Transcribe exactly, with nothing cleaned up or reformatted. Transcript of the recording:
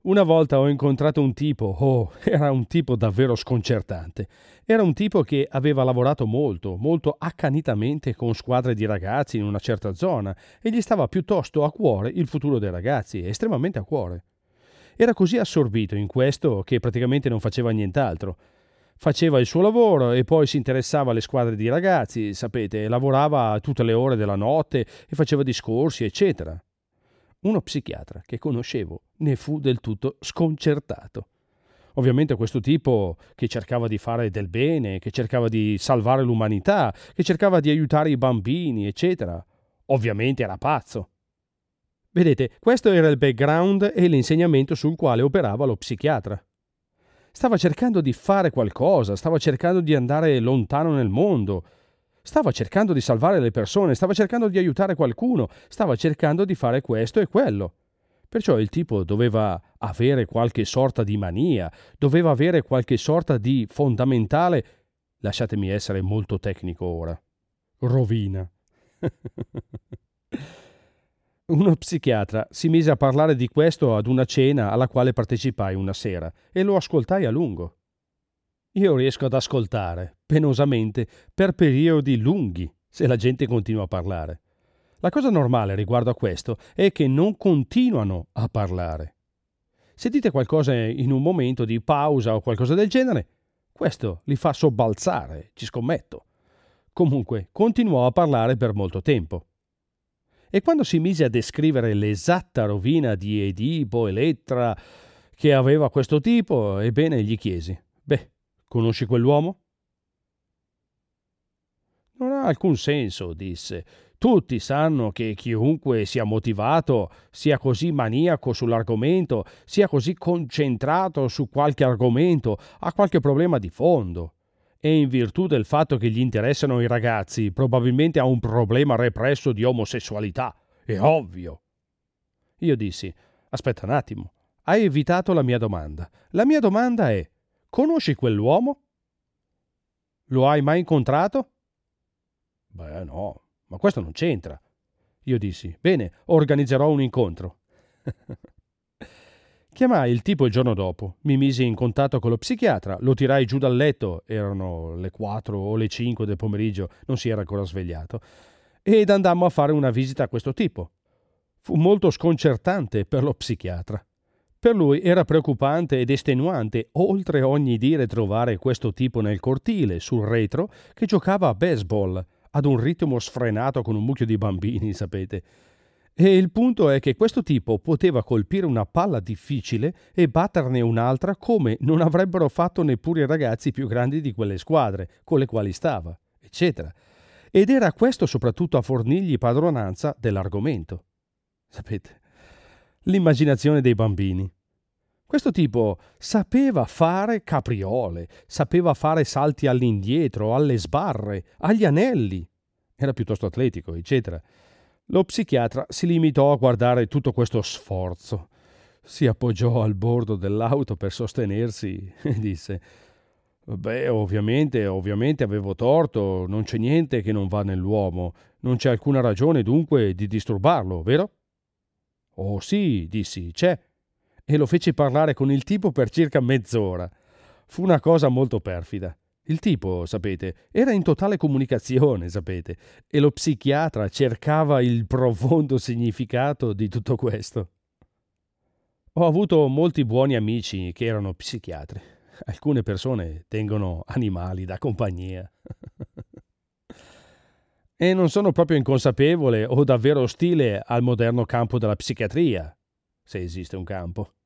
Una volta ho incontrato un tipo, oh, era un tipo davvero sconcertante. Era un tipo che aveva lavorato molto, molto accanitamente con squadre di ragazzi in una certa zona e gli stava piuttosto a cuore il futuro dei ragazzi, estremamente a cuore. Era così assorbito in questo che praticamente non faceva nient'altro. Faceva il suo lavoro e poi si interessava alle squadre di ragazzi, sapete, lavorava a tutte le ore della notte e faceva discorsi, eccetera. Uno psichiatra che conoscevo ne fu del tutto sconcertato. Ovviamente questo tipo che cercava di fare del bene, che cercava di salvare l'umanità, che cercava di aiutare i bambini, eccetera. Ovviamente era pazzo. Vedete, questo era il background e l'insegnamento sul quale operava lo psichiatra. Stava cercando di fare qualcosa, stava cercando di andare lontano nel mondo, stava cercando di salvare le persone, stava cercando di aiutare qualcuno, stava cercando di fare questo e quello. Perciò il tipo doveva avere qualche sorta di mania, doveva avere qualche sorta di fondamentale, lasciatemi essere molto tecnico ora, rovina. Uno psichiatra si mise a parlare di questo ad una cena alla quale partecipai una sera e lo ascoltai a lungo. Io riesco ad ascoltare, penosamente, per periodi lunghi, se la gente continua a parlare. La cosa normale riguardo a questo è che non continuano a parlare. Se dite qualcosa in un momento di pausa o qualcosa del genere, questo li fa sobbalzare, ci scommetto. Comunque, continuò a parlare per molto tempo. E quando si mise a descrivere l'esatta rovina di Edipo, Elettra, che aveva questo tipo, ebbene gli chiesi: «Beh, conosci quell'uomo?» «Non ha alcun senso», disse. «Tutti sanno che chiunque sia motivato, sia così maniaco sull'argomento, sia così concentrato su qualche argomento, ha qualche problema di fondo. E in virtù del fatto che gli interessano i ragazzi, probabilmente ha un problema represso di omosessualità. È ovvio». Io dissi: «Aspetta un attimo, hai evitato la mia domanda. La mia domanda è: conosci quell'uomo? Lo hai mai incontrato?» «Beh, no, ma questo non c'entra». Io dissi: «Bene, organizzerò un incontro». Chiamai il tipo il giorno dopo, mi misi in contatto con lo psichiatra, lo tirai giù dal letto, erano le quattro o le cinque del pomeriggio, non si era ancora svegliato, ed andammo a fare una visita a questo tipo. Fu molto sconcertante per lo psichiatra. Per lui era preoccupante ed estenuante oltre ogni dire trovare questo tipo nel cortile, sul retro, che giocava a baseball, ad un ritmo sfrenato con un mucchio di bambini, sapete. E il punto è che questo tipo poteva colpire una palla difficile e batterne un'altra come non avrebbero fatto neppure i ragazzi più grandi di quelle squadre con le quali stava, eccetera. Ed era questo soprattutto a fornirgli padronanza dell'argomento. Sapete, l'immaginazione dei bambini. Questo tipo sapeva fare capriole, sapeva fare salti all'indietro, alle sbarre, agli anelli. Era piuttosto atletico, eccetera. Lo psichiatra si limitò a guardare tutto questo sforzo. Si appoggiò al bordo dell'auto per sostenersi e disse: «Beh, ovviamente, ovviamente avevo torto, non c'è niente che non va nell'uomo, non c'è alcuna ragione dunque di disturbarlo, vero?» «Oh sì», dissi, «c'è». E lo feci parlare con il tipo per circa mezz'ora. Fu una cosa molto perfida. Il tipo, sapete, era in totale comunicazione, sapete, e lo psichiatra cercava il profondo significato di tutto questo. Ho avuto molti buoni amici che erano psichiatri. Alcune persone tengono animali da compagnia. E non sono proprio inconsapevole o davvero ostile al moderno campo della psichiatria, se esiste un campo.